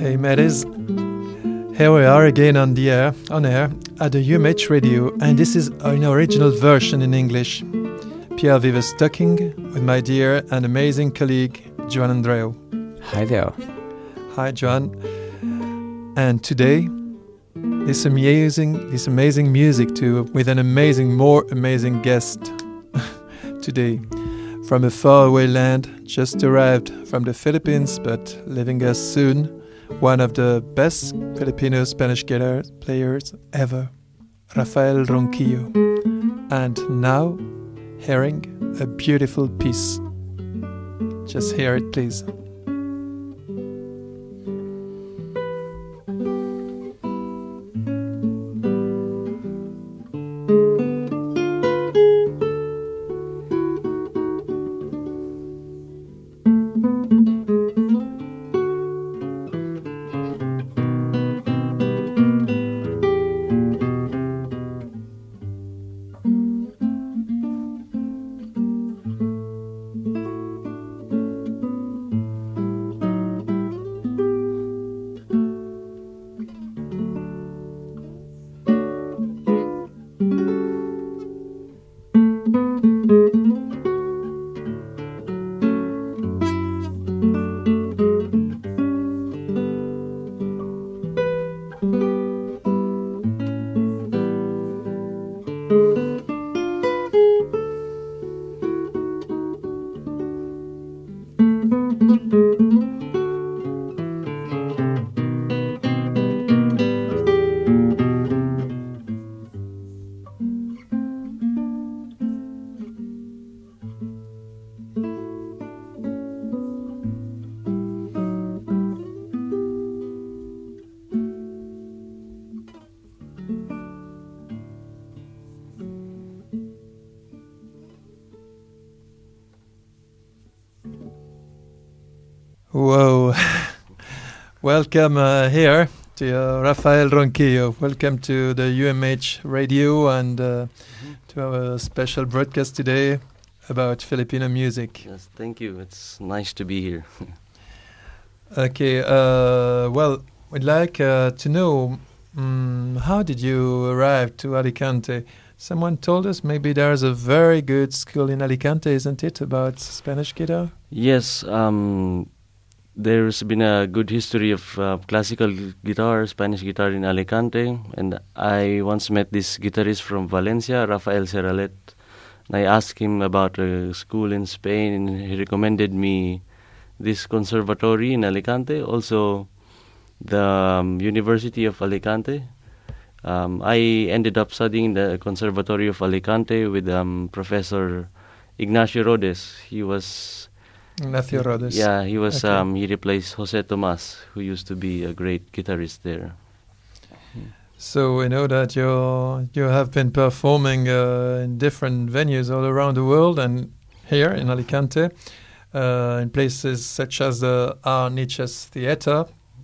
Okay, mateys. Here we are again on air at the UMH Radio, and this is an original version in English. Pierre Vives talking with my dear and amazing colleague Joan Andreu. Hi there. Hi, Joan. And today, this amazing music too, with an more amazing guest today. From a faraway land, just arrived from the Philippines, but leaving us soon, one of the best Filipino Spanish guitar players ever, Rafael Ronquillo. And now, hearing a beautiful piece. Just hear it, please. Whoa. Welcome here to Rafael Ronquillo. Welcome to the UMH Radio and to our special broadcast today about Filipino music. Yes, thank you. It's nice to be here. Okay, well, we'd like to know how did you arrive to Alicante? Someone told us maybe there's a very good school in Alicante, isn't it, about Spanish guitar? Yes, there's been a good history of classical guitar, Spanish guitar in Alicante, and I once met this guitarist from Valencia, Rafael Serralet, and I asked him about a school in Spain, and he recommended me this conservatory in Alicante, also the University of Alicante. I ended up studying in the Conservatory of Alicante with Professor Ignacio Rodes. Ignacio Rodes. Yeah, he was. Okay. He replaced Jose Tomas, who used to be a great guitarist there. So we know that you have been performing in different venues all around the world and here in Alicante, in places such as the Arniches Theatre,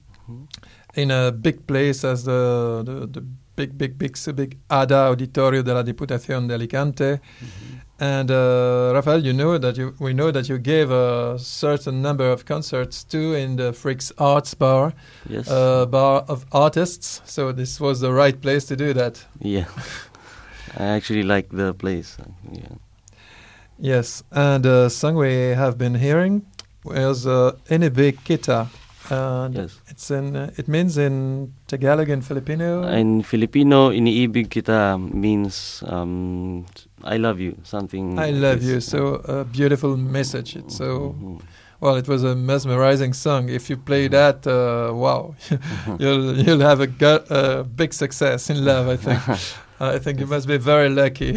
in a big place as the big ADA Auditorio de la Diputación de Alicante. And Rafael, we know that you gave a certain number of concerts too in the Freaks Arts Bar, Yes. Bar of artists. So this was the right place to do that. Yeah. I actually like the place. Yeah. Yes, and the song we have been hearing was Inibig Kita. Yes. It means in Tagalog and Filipino. In Filipino, iniibig kita means I love you, something. I like love this. you. So a beautiful message. It's so well. It was a mesmerizing song. If you play that, wow, you'll have a big success in love. I think. I think you must be very lucky.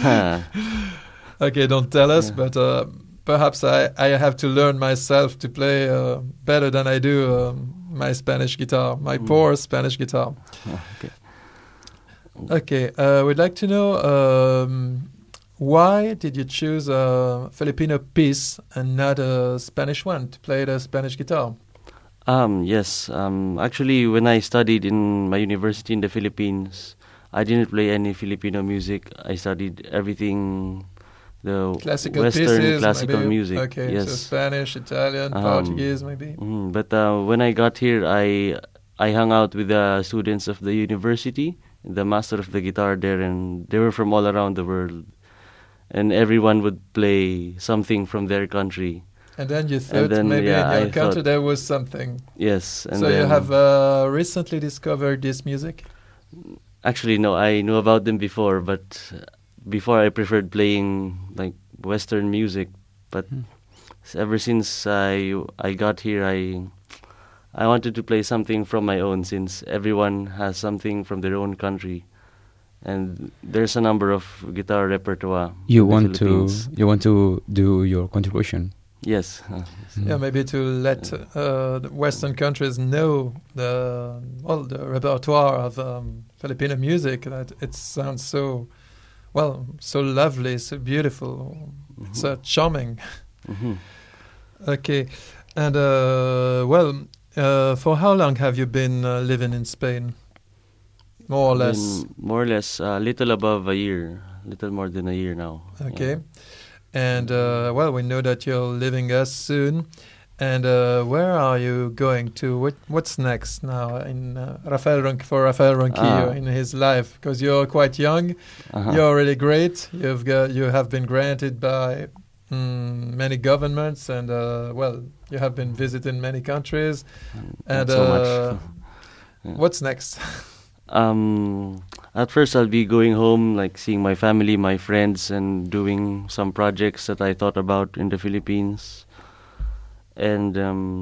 Okay, don't tell us, but perhaps I have to learn myself to play better than I do my Spanish guitar, my poor Spanish guitar. Okay, we'd like to know why did you choose a Filipino piece and not a Spanish one to play the Spanish guitar? Yes. Actually, when I studied in my university in the Philippines, I didn't play any Filipino music. I studied everything the Classical Western pieces, classical maybe? music. Okay, Yes. so Spanish, Italian, Um, Portuguese, maybe. But when I got here, I hung out with the students of the university, the master of the guitar there, and they were from all around the world, and everyone would play something from their country. And then you thought then, maybe yeah, in your I country thought- there was something. Yes, and So then you have recently discovered this music? actually no, I knew about them before, but before I preferred playing like Western music, but ever since I got here, I wanted to play something from my own, since everyone has something from their own country, and there's a number of guitar repertoire. You in the want to Philippines. do your contribution. Yes. Yeah, maybe to let the Western countries know the repertoire of Filipino music. That it sounds so lovely, so beautiful, so charming. Mhm. Okay, and for how long have you been living in Spain? More or less. Been more or less a little above a year, little more than a year now. Okay. And we know that you're leaving us soon. And where are you going to? What's next now in for Rafael Ronquillo in his life? Because you're quite young, you're really great. You have been granted by many governments, and you have been visiting many countries. Not And so much. Yeah. what's next? At first, I'll be going home, like seeing my family, my friends, and doing some projects that I thought about in the Philippines. And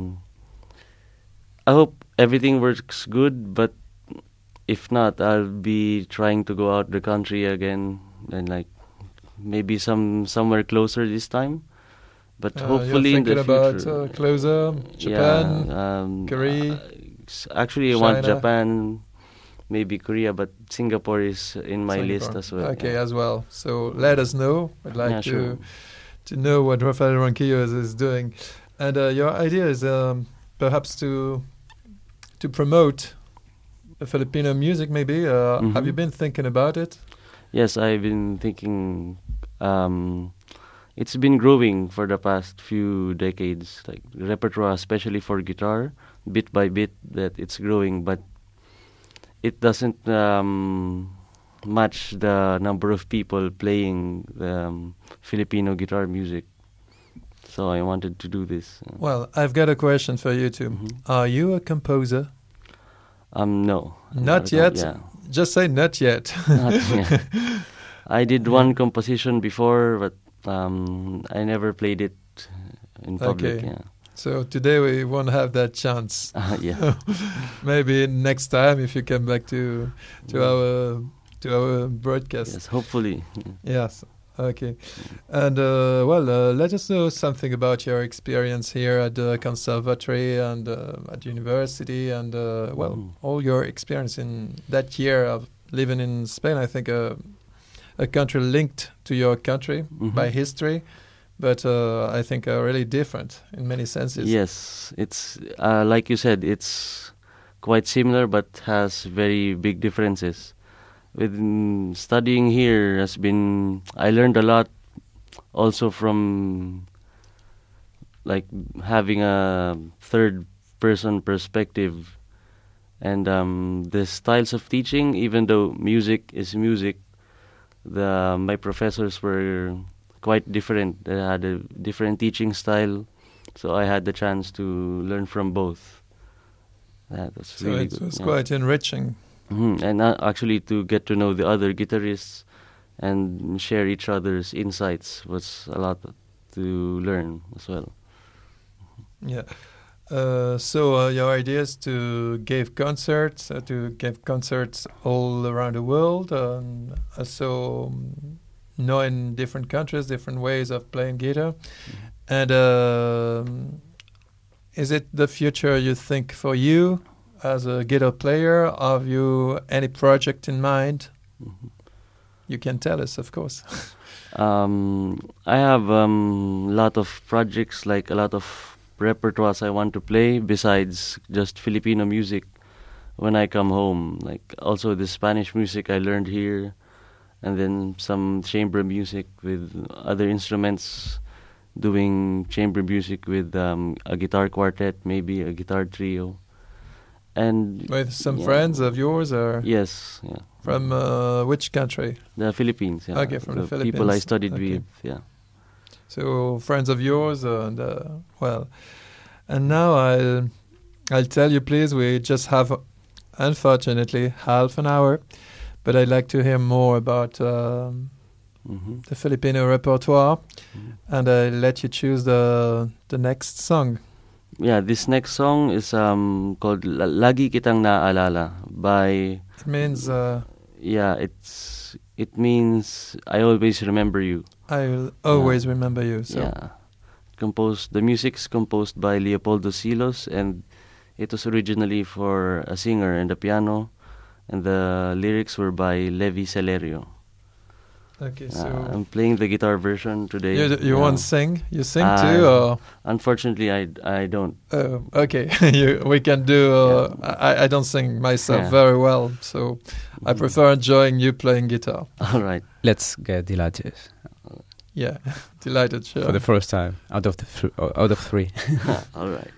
I hope everything works good, but if not, I'll be trying to go out the country again, and like maybe somewhere closer this time. But hopefully you're in the thinking about future, closer, Japan, yeah, Korea, actually, I want China. Japan, maybe Korea, but Singapore is in my list Singapore. as well. Okay, yeah. as well. So let us know. I'd like Yeah, sure. to know what Rafael Ronquillo is doing. And your idea is perhaps to promote Filipino music, maybe. Have you been thinking about it? Yes, I've been thinking. It's been growing for the past few decades, like repertoire, especially for guitar, bit by bit, that it's growing, but it doesn't match the number of people playing Filipino guitar music. So I wanted to do this. Well, I've got a question for you too. Are you a composer? No. Not yet? Yeah. Just say not yet. Not yet. I did one composition before, but I never played it in public. Okay. Yeah. So today we won't have that chance. Yeah. Maybe next time if you come back to our broadcast. Yes, hopefully. Yes. Okay. And let us know something about your experience here at the conservatory and at university, and all your experience in that year of living in Spain. I think a country linked to your country by history, but I think really different in many senses. Yes, it's like you said, it's quite similar but has very big differences. With studying here I learned a lot also from like having a third person perspective, and the styles of teaching, even though music is music, my professors were quite different. They had a different teaching style, so I had the chance to learn from both. That was So really it good. was yeah. quite enriching. And actually to get to know the other guitarists and share each other's insights was a lot to learn as well. Yeah. So your idea is to give concerts all around the world, so knowing different countries, different ways of playing guitar. And is it the future you think for you as a guitar player? Have you any project in mind? You can tell us, of course. I have a lot of projects, like a lot of repertoires I want to play besides just Filipino music when I come home. Like also the Spanish music I learned here, and then some chamber music with other instruments, doing chamber music with a guitar quartet, maybe a guitar trio. And With some friends of yours, or yes, yeah. from which country? The Philippines, yeah. Okay, from the People I Philippines. studied Okay. with, yeah. So friends of yours, and well, and now I'll tell you, please. We just have, unfortunately, half an hour, but I'd like to hear more about the Filipino repertoire, and I'll let you choose the next song. Yeah, this next song is called Lagi Kitang Naaalala by... It means Yeah, it means I always remember you. I'll always remember you. So. Yeah. The music's composed by Leopoldo Silos, and it was originally for a singer and a piano, and the lyrics were by Levi Celerio. Okay, so I'm playing the guitar version today. you won't sing? You sing too, or? Unfortunately, I don't. Oh, okay. We can do. I don't sing myself very well, so I prefer enjoying you playing guitar. All right. Let's get delighted. Yeah, delighted. Sure. For the first time out of three. All right.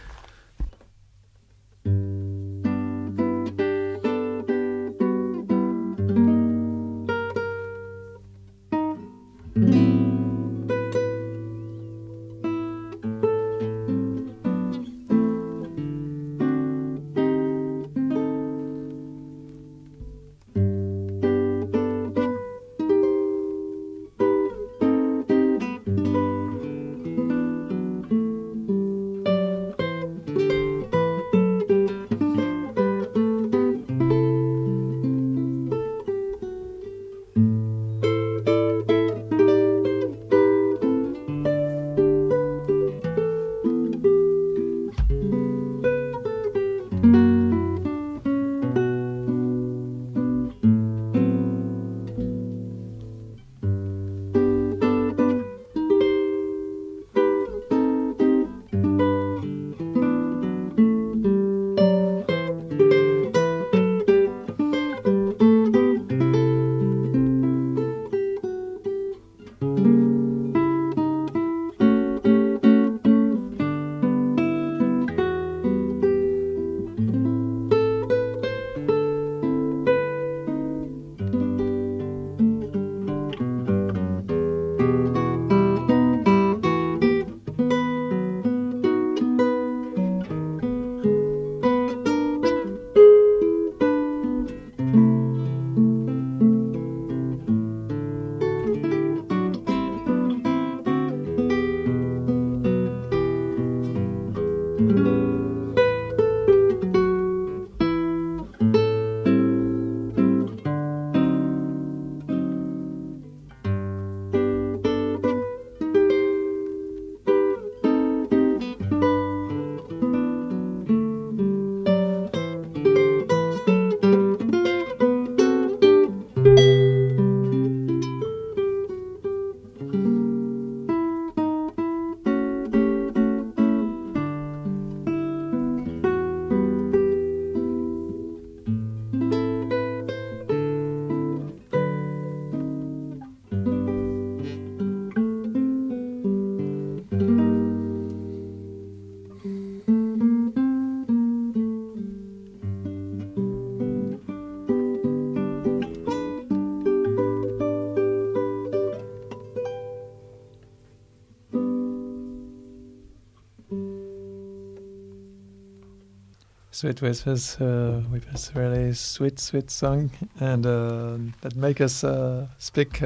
Sweet Whispers with this really sweet song, and that make us speak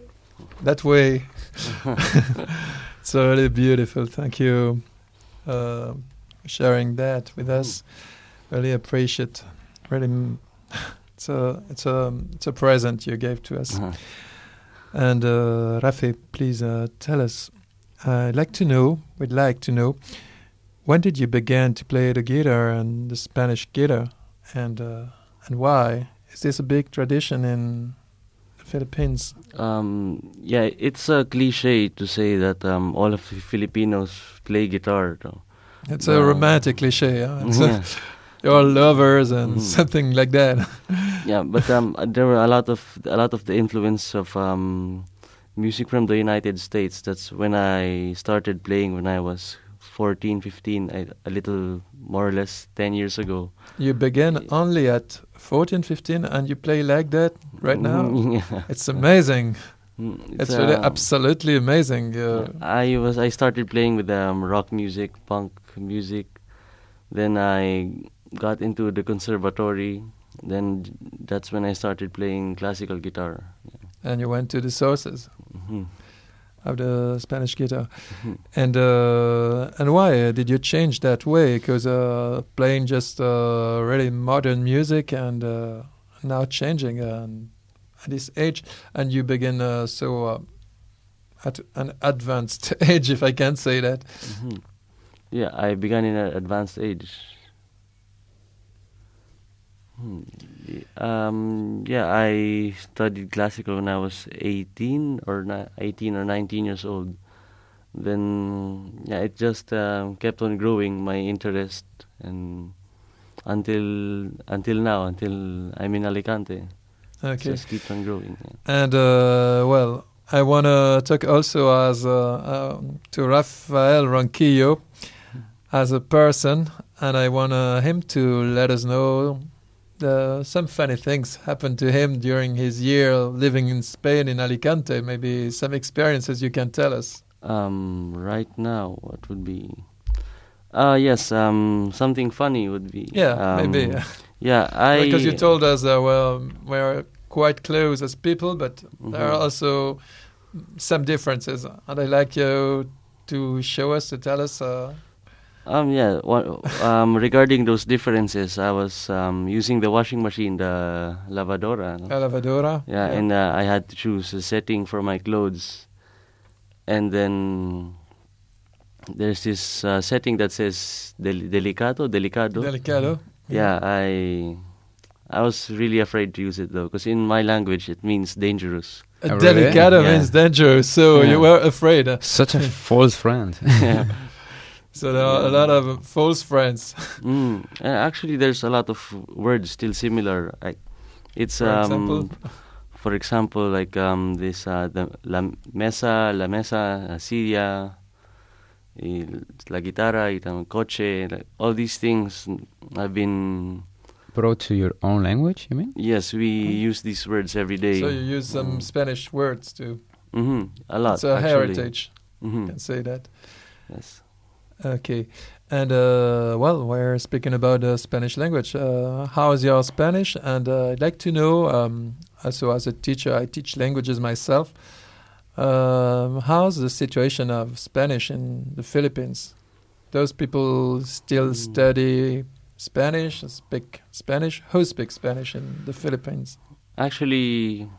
that way. It's really beautiful. Thank you sharing that with us. Really appreciate. Really, it's a present you gave to us. And Rafi, please tell us. We'd like to know. When did you begin to play the guitar and the Spanish guitar, and why? Is this a big tradition in the Philippines? Yeah, it's a cliche to say that all of the Filipinos play guitar. Though. It's a romantic cliche. Huh? You're all lovers and something like that. Yeah, but there were a lot of the influence of music from the United States. That's when I started playing when I was 14, 15, a little more or less 10 years ago. You began only at 14, 15, and you play like that right now? Yeah. It's amazing. Mm, It's really absolutely amazing. I started playing with rock music, punk music. Then I got into the conservatory. Then that's when I started playing classical guitar. And you went to the sources Hmm. of the Spanish guitar. Hmm. And why did you change that way? Because playing just really modern music and now changing at this age, and you begin at an advanced age, if I can say that. Hmm. Yeah, I began in an advanced age. Yeah, I studied classical when I was 18 or 19 years old. Then, yeah, it just kept on growing my interest, and until now, until I'm in Alicante, it Okay. just keeps on growing. Yeah. And well, I want to talk also as to Rafael Ronquillo as a person, and I want him to let us know some funny things happened to him during his year living in Spain, in Alicante. Maybe some experiences you can tell us. Right now, what would be? Yes, something funny would be. Yeah, maybe. Yeah, Because you told us well, we're quite close as people, but there are also some differences. And I'd like you to show us, to tell us. Yeah. Regarding those differences, I was using the washing machine, the lavadora. A lavadora. Yeah, and I had to choose a setting for my clothes, and then there's this setting that says delicado. Delicado. Yeah, I was really afraid to use it though, because in my language it means dangerous. Delicado Yeah. means dangerous, so Yeah. you were afraid. Such a false friend. Yeah. So there are a lot of false friends. Actually, there's a lot of words still similar. It's For example? for example, like this la mesa, silla, la guitarra, coche, like, all these things have been. Brought to your own language, you mean? Yes, we use these words every day. So you use some Spanish words too. A lot. It's a actually. heritage. Mhm. Can say that. Yes. Okay. And well, we're speaking about the Spanish language. How is your Spanish? And I'd like to know, also as a teacher, I teach languages myself. How's the situation of Spanish in the Philippines? Those people still study Spanish, speak Spanish? Who speaks Spanish in the Philippines? Actually,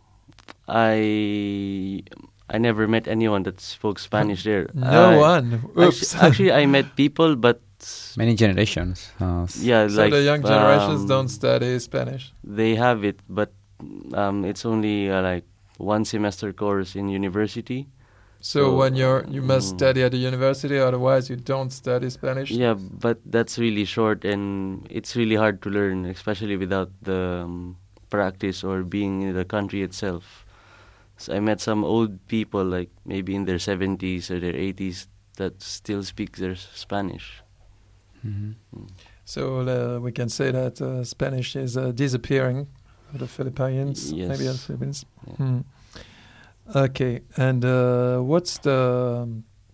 I never met anyone that spoke Spanish there. No one. Oops. Actually, I met people, but Many generations. yeah, So like the young generations don't study Spanish. They have it, but it's only like 1 semester course in university. So when you must study at the university, otherwise you don't study Spanish. Yeah, but that's really short, and it's really hard to learn, especially without the practice or being in the country itself. So I met some old people, like maybe in their 70s or their 80s, that still speak their Spanish. So we can say that Spanish is disappearing for the Philippines, Yes. maybe the Philippines. Yeah. Okay, and what's the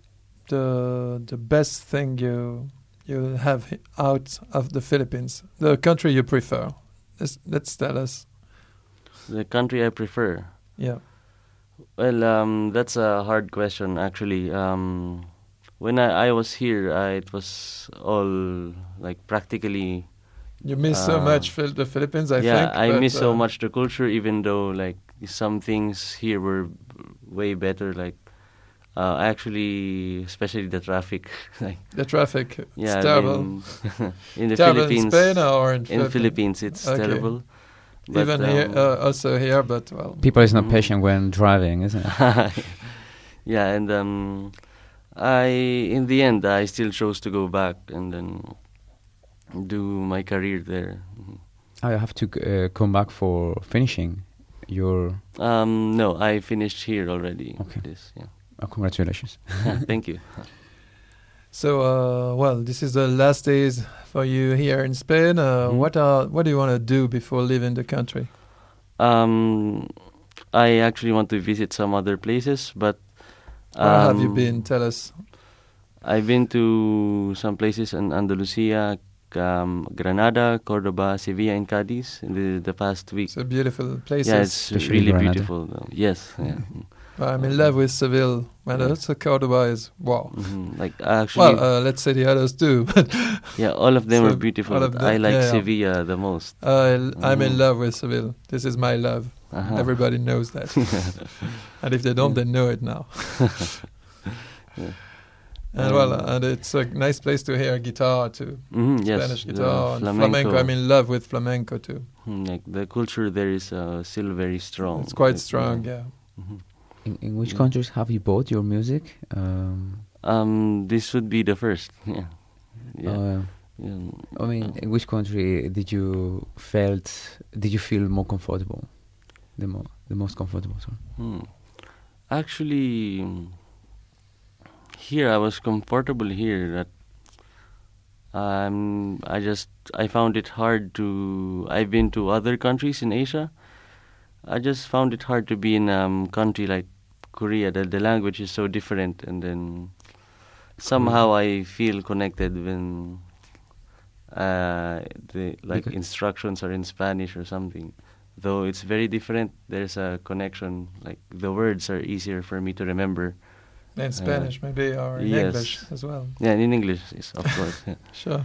best thing you have out of the Philippines? The country you prefer? Let's tell us. The country I prefer. Yeah. Well, that's a hard question, actually. When I was here, it was all like practically. You miss so much the Philippines, I think. Yeah, I but, miss so much the culture, even though like some things here were way better. Like actually, especially the traffic. Like the traffic. yeah, It's terrible. in the Terrible Philippines. in Spain or in Philippines, it's Okay. terrible. But, Even here, also here, but well. People is not patient when driving, isn't it? yeah, and in the end, I still chose to go back and then do my career there. I have to come back for finishing your. No, I finished here already. Okay. This, yeah. Congratulations. Thank you. So, well, this is the last days for you here in Spain. What do you want to do before leaving the country? I actually want to visit some other places, but Where have you been? Tell us. I've been to some places in Andalusia, Granada, Cordoba, Sevilla, and Cadiz in the past week. It's a beautiful place. Yeah, it's Especially really Granada. beautiful. Yes, yeah. I'm in love with Seville. And also Cordoba is wow. Like actually, Well, let's say the others too. yeah, all of them so are beautiful. all of But I them- like yeah, yeah. Sevilla the most. I'm in love with Seville. This is my love. Uh-huh. Everybody knows that. And if they don't, they know it now. Yeah. And well, and it's a nice place to hear guitar too. Yes, Spanish the guitar and flamenco. I'm in love with flamenco too. Like the culture there is still very strong. It's quite Like, strong, yeah. In which countries have you bought your music? This would be the first. Yeah. Yeah. Yeah. I mean, in which country did you feel more comfortable? The most comfortable. Sorry. Actually, here I was comfortable here. That I found it hard to. I've been to other countries in Asia. I just found it hard to be in a country like Korea. The language is so different, and then somehow I feel connected when the Because- instructions are in Spanish or something. Though it's very different, there's a connection. Like the words are easier for me to remember. In Spanish, maybe, or in yes. English as well. Yeah, in English, yes, of course. Yeah. Sure.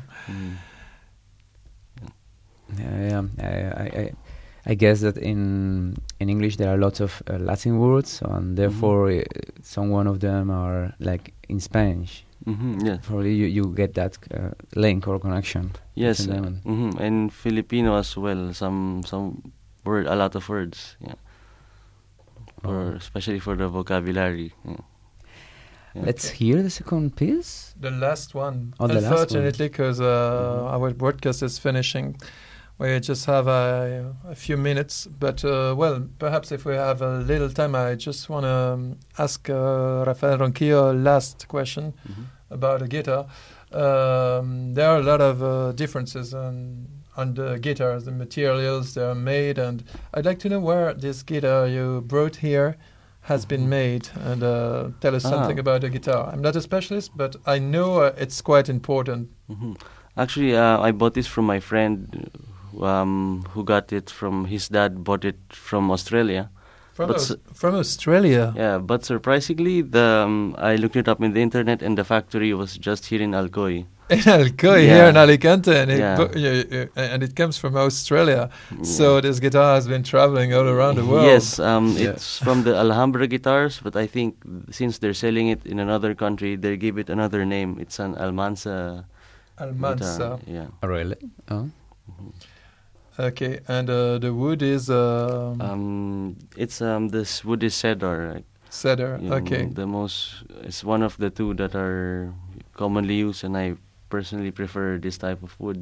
I guess that in English there are lots of Latin words, and therefore some one of them are like in Spanish. Yeah. Probably you get that link or connection. Yes, between them and- and Filipino as well. Some a lot of words. Yeah. Or especially for the vocabulary. Yeah. Yeah. Let's hear the second piece. The last one. Oh, the last one. Unfortunately, because our broadcast is finishing, we just have a few minutes. But, well, perhaps if we have a little time, I just want to ask Rafael Ronquillo a last question about the guitar. There are a lot of differences on the guitars, the materials they are made, and I'd like to know where this guitar you brought here has been made, and tell us something about the guitar. I'm not a specialist, but I know it's quite important. Actually, I bought this from my friend who got it from his dad, bought it from Australia. From Australia? Yeah, but surprisingly, I looked it up in the internet, and the factory was just here in Alcoy. In Alcoy, Yeah. here in Alicante, and Yeah. and it comes from Australia. So this guitar has been traveling all around the world. Yes, it's from the Alhambra guitars, but I think since they're selling it in another country, they give it another name. It's an Almansa. Almansa. Guitar. Yeah. Really? Oh. Okay, and the wood is It's this wood is cedar. Like, cedar. Okay. It's one of the two that are commonly used, and I personally prefer this type of wood.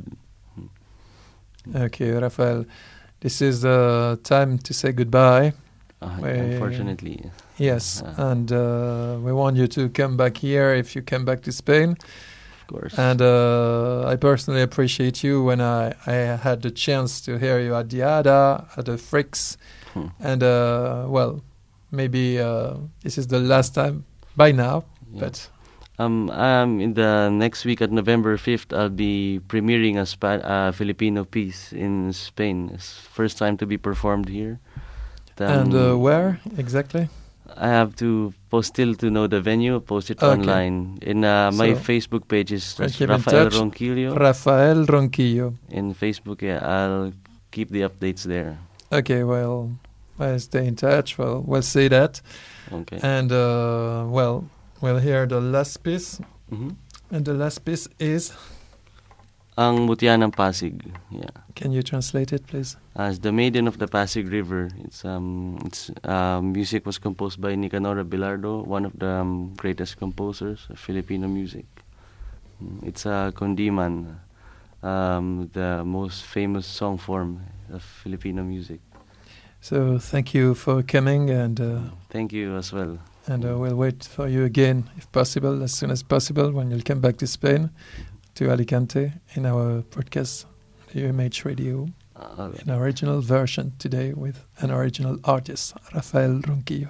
Okay, Rafael, this is time to say goodbye. Unfortunately. Yes, and we want you to come back here if you come back to Spain. Of course. And I personally appreciate you when I had the chance to hear you at the ADA, at the Fricks. And, well, maybe this is the last time by now, but... in the next week at November 5th, I'll be premiering a Filipino piece in Spain. It's first time to be performed here. And where exactly? I have to still to know the venue, post it online. In my Facebook page is Rafael Ronquillo. Rafael Ronquillo. In Facebook, yeah, I'll keep the updates there. Okay, well, I'll stay in touch. Well, we'll see that. Okay. And, well, we'll hear the last piece. And the last piece is... Ang Mutya ng Pasig. Yeah. Can you translate it, please? As the Maiden of the Pasig River. It's music was composed by Nicanor Abelardo, one of the greatest composers of Filipino music. It's a Kundiman, the most famous song form of Filipino music. So thank you for coming, and Thank you as well. we'll wait for you again, if possible, as soon as possible, when you'll come back to Spain, to Alicante, in our podcast, UMH Radio, an original version today with an original artist, Rafael Ronquillo.